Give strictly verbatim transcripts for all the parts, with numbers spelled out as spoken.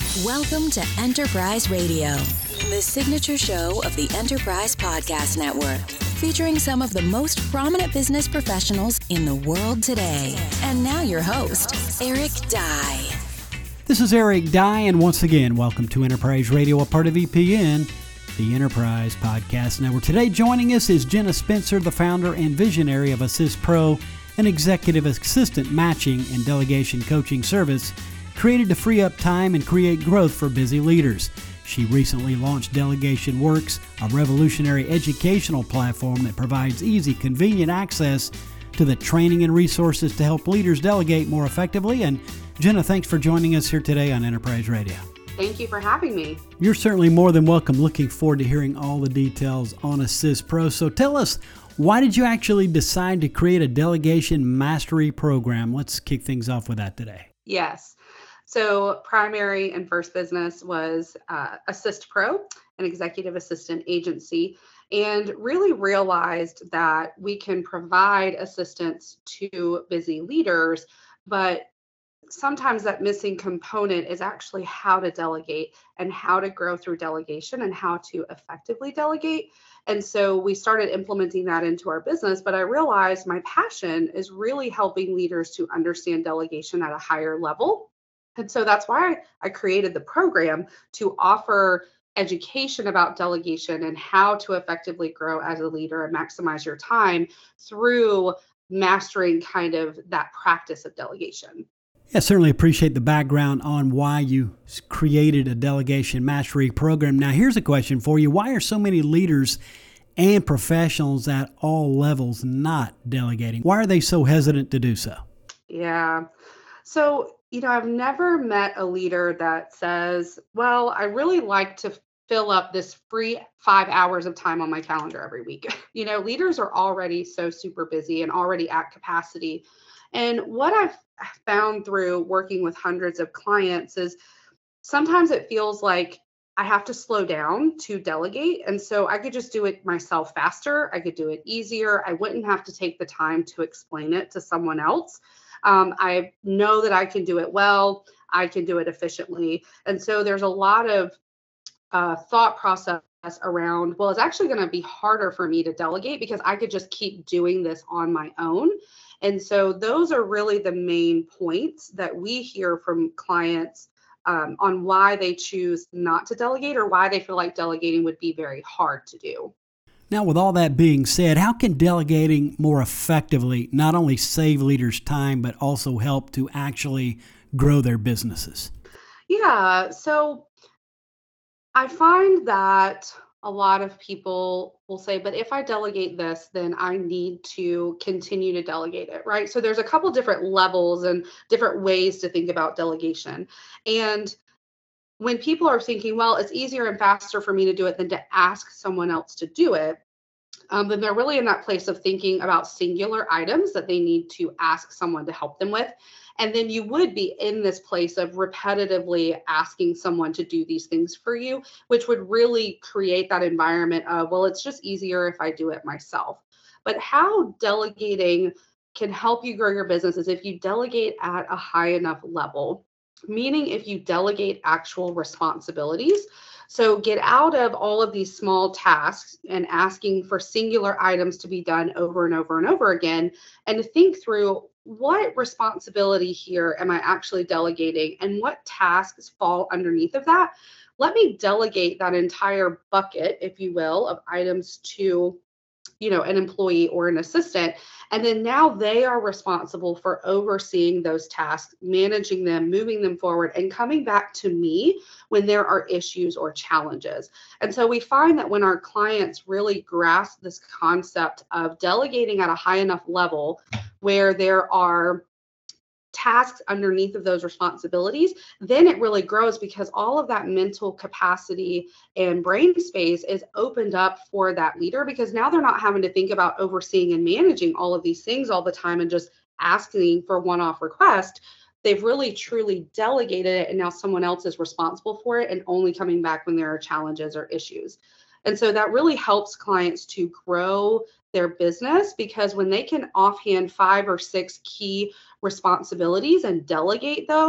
Welcome to Enterprise Radio, the signature show of the Enterprise Podcast Network, featuring some of the most prominent business professionals in the world today. And now your host, Eric Dye. This is Eric Dye, and once again, welcome to Enterprise Radio, a part of E P N, the Enterprise Podcast Network. Today joining us is Jenna Spencer, the founder and visionary of Assist Pro, an executive assistant matching and delegation coaching service created to free up time and create growth for busy leaders. She recently launched Delegation Works, a revolutionary educational platform that provides easy, convenient access to the training and resources to help leaders delegate more effectively. And Jenna, thanks for joining us here today on Enterprise Radio. Thank you for having me. You're certainly more than welcome. Looking forward to hearing all the details on Assist Pro. So tell us, why did you actually decide to create a delegation mastery program? Let's kick things off with that today. Yes. So primary and first business was uh, Assist Pro, an executive assistant agency, and really realized that we can provide assistance to busy leaders, but sometimes that missing component is actually how to delegate and how to grow through delegation and how to effectively delegate. And so we started implementing that into our business, but I realized my passion is really helping leaders to understand delegation at a higher level. And so that's why I created the program to offer education about delegation and how to effectively grow as a leader and maximize your time through mastering kind of that practice of delegation. I certainly appreciate the background on why you created a delegation mastery program. Now, here's a question for you. Why are so many leaders and professionals at all levels not delegating? Why are they so hesitant to do so? Yeah. So, you know, I've never met a leader that says, well, I really like to fill up this free five hours of time on my calendar every week. You know, leaders are already so super busy and already at capacity. And what I've found through working with hundreds of clients is sometimes it feels like I have to slow down to delegate. And so I could just do it myself faster. I could do it easier. I wouldn't have to take the time to explain it to someone else. Um, I know that I can do it well. I can do it efficiently. And so there's a lot of uh, thought process around, well, it's actually going to be harder for me to delegate because I could just keep doing this on my own. And so those are really the main points that we hear from clients um, on why they choose not to delegate or why they feel like delegating would be very hard to do. Now, with all that being said, how can delegating more effectively not only save leaders time, but also help to actually grow their businesses? Yeah, so I find that a lot of people will say, but if I delegate this, then I need to continue to delegate it, right? So there's a couple different levels and different ways to think about delegation. And when people are thinking, well, it's easier and faster for me to do it than to ask someone else to do it, um, then they're really in that place of thinking about singular items that they need to ask someone to help them with. And then you would be in this place of repetitively asking someone to do these things for you, which would really create that environment of, well, it's just easier if I do it myself. But how delegating can help you grow your business is if you delegate at a high enough level. Meaning if you delegate actual responsibilities. So get out of all of these small tasks and asking for singular items to be done over and over and over again, and think through what responsibility here am I actually delegating and what tasks fall underneath of that. Let me delegate that entire bucket, if you will, of items to you know, an employee or an assistant. And then now they are responsible for overseeing those tasks, managing them, moving them forward, and coming back to me when there are issues or challenges. And so we find that when our clients really grasp this concept of delegating at a high enough level where there are tasks underneath of those responsibilities, then it really grows because all of that mental capacity and brain space is opened up for that leader because now they're not having to think about overseeing and managing all of these things all the time and just asking for one-off request. They've really truly delegated it and now someone else is responsible for it and only coming back when there are challenges or issues. And so that really helps clients to grow their business because when they can offhand five or six key responsibilities and delegate those,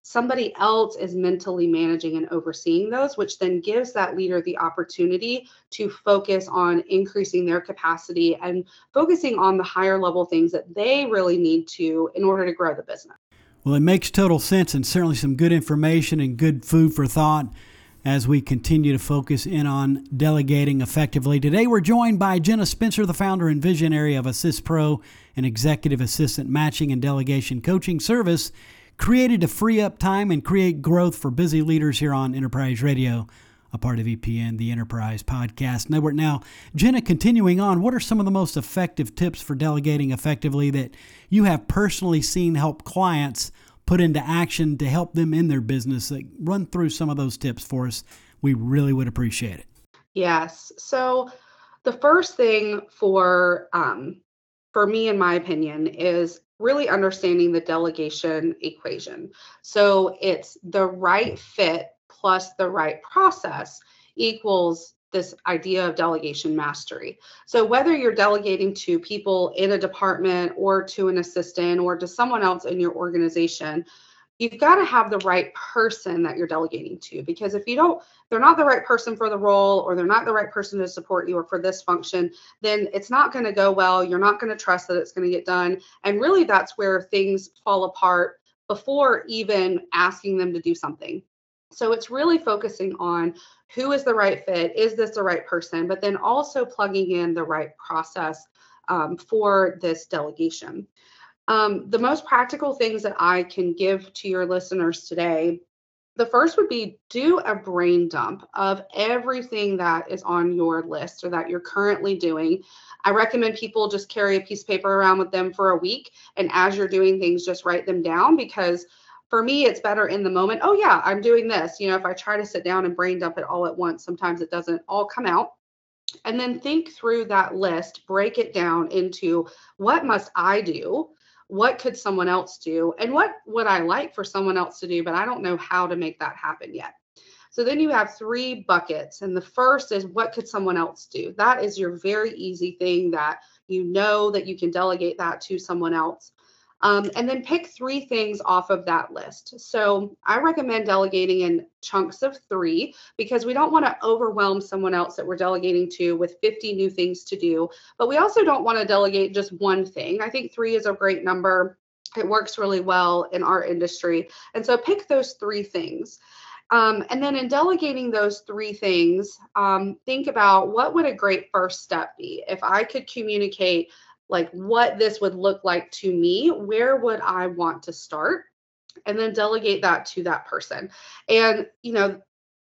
somebody else is mentally managing and overseeing those, which then gives that leader the opportunity to focus on increasing their capacity and focusing on the higher level things that they really need to in order to grow the business. Well, it makes total sense, and certainly some good information and good food for thought as we continue to focus in on delegating effectively. Today, we're joined by Jenna Spencer, the founder and visionary of Assist Pro, an executive assistant matching and delegation coaching service created to free up time and create growth for busy leaders here on Enterprise Radio, a part of E P N, the Enterprise Podcast Network. Now, Jenna, continuing on, what are some of the most effective tips for delegating effectively that you have personally seen help clients put into action to help them in their business? Like, run through some of those tips for us. We really would appreciate it. Yes. So the first thing for um, for me, in my opinion, is really understanding the delegation equation. So it's the right fit plus the right process equals this idea of delegation mastery. So whether you're delegating to people in a department or to an assistant or to someone else in your organization, you've got to have the right person that you're delegating to, because if you don't, they're not the right person for the role, or they're not the right person to support you or for this function, then it's not going to go well. You're not going to trust that it's going to get done. And really that's where things fall apart before even asking them to do something. So it's really focusing on who is the right fit, is this the right person, but then also plugging in the right process um, for this delegation. Um, the most practical things that I can give to your listeners today, the first would be do a brain dump of everything that is on your list or that you're currently doing. I recommend people just carry a piece of paper around with them for a week, and as you're doing things, just write them down, because for me, it's better in the moment. Oh yeah, I'm doing this. You know, if I try to sit down and brain dump it all at once, sometimes it doesn't all come out. And then think through that list, break it down into what must I do? What could someone else do? And what would I like for someone else to do, but I don't know how to make that happen yet. So then you have three buckets. And the first is, what could someone else do? That is your very easy thing that you know that you can delegate that to someone else. Um, and then pick three things off of that list. So I recommend delegating in chunks of three, because we don't want to overwhelm someone else that we're delegating to with fifty new things to do, but we also don't want to delegate just one thing. I think three is a great number. It works really well in our industry. And so pick those three things. Um, and then in delegating those three things, um, think about what would a great first step be? If I could communicate like what this would look like to me, where would I want to start? And then delegate that to that person. And, you know,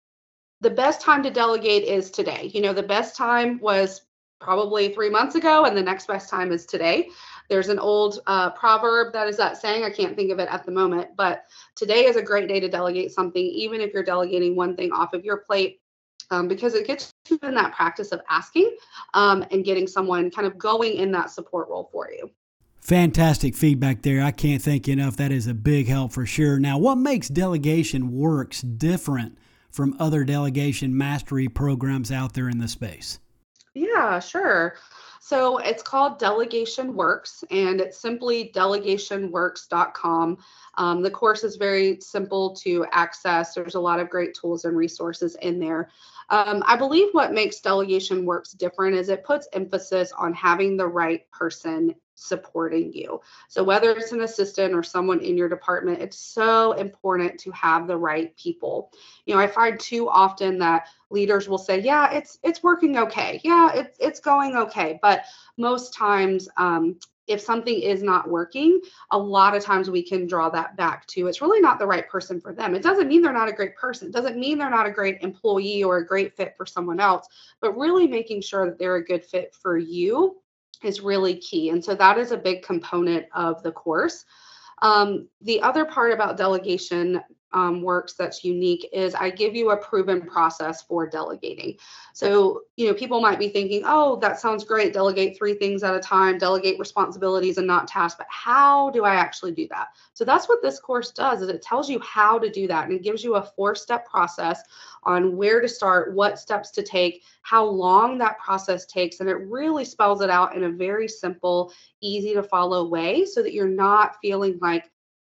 the best time to delegate is today. You know, the best time was probably three months ago, and the next best time is today. There's an old uh, proverb that is that saying. I can't think of it at the moment, but today is a great day to delegate something, even if you're delegating one thing off of your plate. Um, because it gets you in that practice of asking um, and getting someone kind of going in that support role for you. Fantastic feedback there. I can't thank you enough. That is a big help for sure. Now, what makes Delegation Works different from other delegation mastery programs out there in the space? Yeah, sure. So it's called Delegation Works, and it's simply delegation works dot com. Um, the course is very simple to access. There's a lot of great tools and resources in there. Um, I believe what makes Delegation Works different is it puts emphasis on having the right person supporting you. So whether it's an assistant or someone in your department, it's so important to have the right people. You know, I find too often that leaders will say, yeah, it's it's working okay. Yeah, it's it's going okay. But most times, um, if something is not working, a lot of times we can draw that back to it's really not the right person for them. It doesn't mean they're not a great person. It doesn't mean they're not a great employee or a great fit for someone else, but really making sure that they're a good fit for you is really key. And so that is a big component of the course. Um, the other part about Delegation um, Works that's unique is I give you a proven process for delegating. So, you know, people might be thinking, oh, that sounds great. Delegate three things at a time, delegate responsibilities and not tasks. But how do I actually do that? So that's what this course does, is it tells you how to do that. And it gives you a four-step process on where to start, what steps to take, how long that process takes. And it really spells it out in a very simple, easy to follow way so that you're not feeling like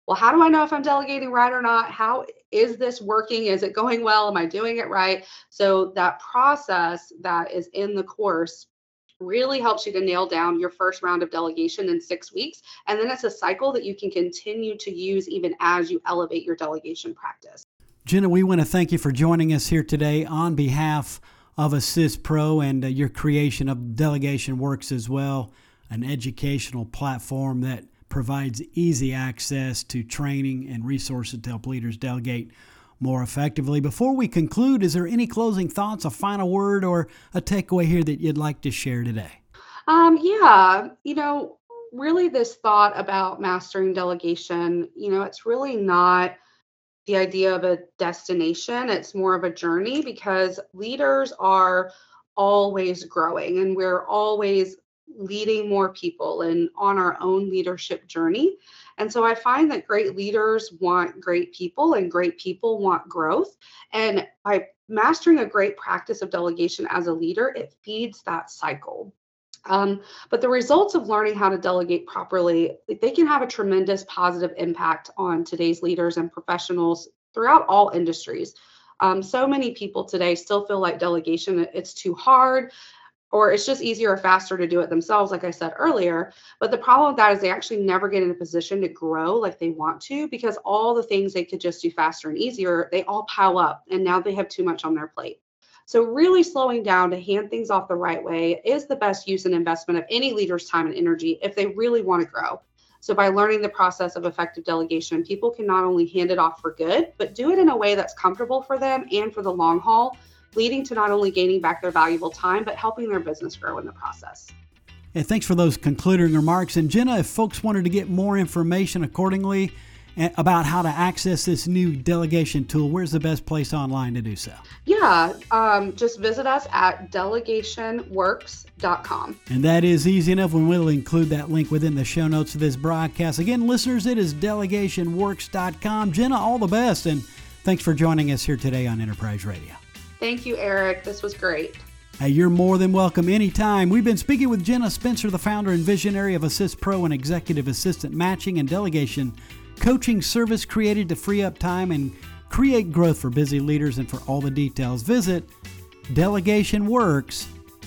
well, how do I know if I'm delegating right or not? How is this working? Is it going well? Am I doing it right? So that process that is in the course really helps you to nail down your first round of delegation in six weeks. And then it's a cycle that you can continue to use even as you elevate your delegation practice. Jenna, we want to thank you for joining us here today on behalf of Assist Pro and uh, your creation of Delegation Works as well, an educational platform that provides easy access to training and resources to help leaders delegate more effectively. Before we conclude, is there any closing thoughts, a final word, or a takeaway here that you'd like to share today? Um, yeah, you know, really this thought about mastering delegation, you know, it's really not the idea of a destination. It's more of a journey because leaders are always growing and we're always leading more people and on our own leadership journey. And so I find that great leaders want great people and great people want growth. And by mastering a great practice of delegation as a leader, it feeds that cycle. Um, but the results of learning how to delegate properly, they can have a tremendous positive impact on today's leaders and professionals throughout all industries. Um, so many people today still feel like delegation, it's too hard, or it's just easier or faster to do it themselves, like I said earlier. But the problem with that is they actually never get in a position to grow like they want to, because all the things they could just do faster and easier, they all pile up and now they have too much on their plate. So really slowing down to hand things off the right way is the best use and investment of any leader's time and energy if they really want to grow. So by learning the process of effective delegation, people can not only hand it off for good, but do it in a way that's comfortable for them and for the long haul, leading to not only gaining back their valuable time, but helping their business grow in the process. And thanks for those concluding remarks. And Jenna, if folks wanted to get more information accordingly about how to access this new delegation tool, where's the best place online to do so? Yeah, um, just visit us at delegation works dot com. And that is easy enough, and we'll include that link within the show notes of this broadcast. Again, listeners, it is delegation works dot com. Jenna, all the best, and thanks for joining us here today on Enterprise Radio. Thank you, Eric. This was great. Hey, you're more than welcome anytime. We've been speaking with Jenna Spencer, the founder and visionary of Assist Pro, an executive assistant matching and delegation coaching service created to free up time and create growth for busy leaders. And for all the details, visit delegation works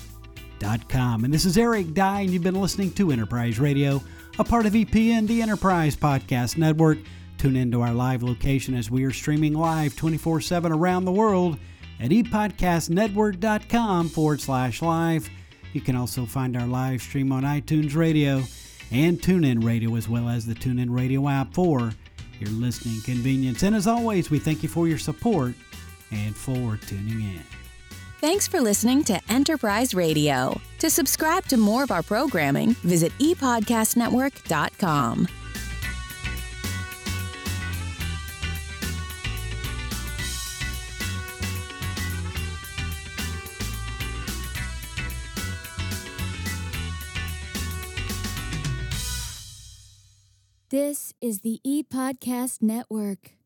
dot com. And this is Eric Dye, and you've been listening to Enterprise Radio, a part of E P N, the Enterprise Podcast Network. Tune into our live location as we are streaming live twenty-four seven around the world at epodcastnetwork.com forward slash live. You can also find our live stream on iTunes Radio and TuneIn Radio, as well as the TuneIn Radio app for your listening convenience. And as always, we thank you for your support and for tuning in. Thanks for listening to Enterprise Radio. To subscribe to more of our programming, visit e podcast network dot com. This is the ePodcast Network.